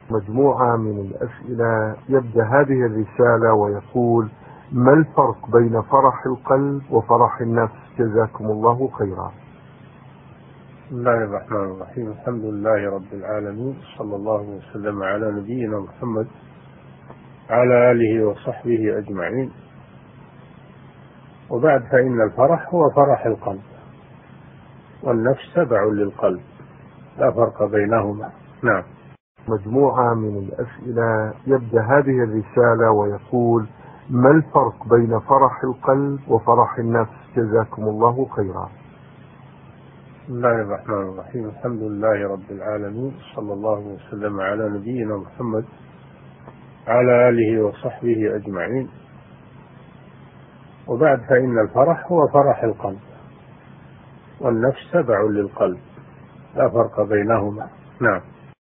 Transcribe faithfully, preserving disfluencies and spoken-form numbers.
مجموعة من الأسئلة. يبدأ هذه الرسالة ويقول: ما الفرق بين فرح القلب وفرح النفس؟ جزاكم الله خيرا. بسم الله الرحمن الرحيم. الحمد لله رب العالمين، صلى الله وسلم على نبينا محمد على آله وصحبه أجمعين، وبعد، فإن الفرح هو فرح القلب، والنفس تبع للقلب، لا فرق بينهما. نعم. مجموعة من الأسئلة. يبدأ هذه الرسالة ويقول: ما الفرق بين فرح القلب وفرح النفس؟ جزاكم الله خيرا. بسم الله الرحمن الرحيم. الحمد لله رب العالمين، صلى الله وسلم على نبينا محمد على آله وصحبه أجمعين، وبعد، فإن الفرح هو فرح القلب، والنفس تبع للقلب، لا فرق بينهما. نعم.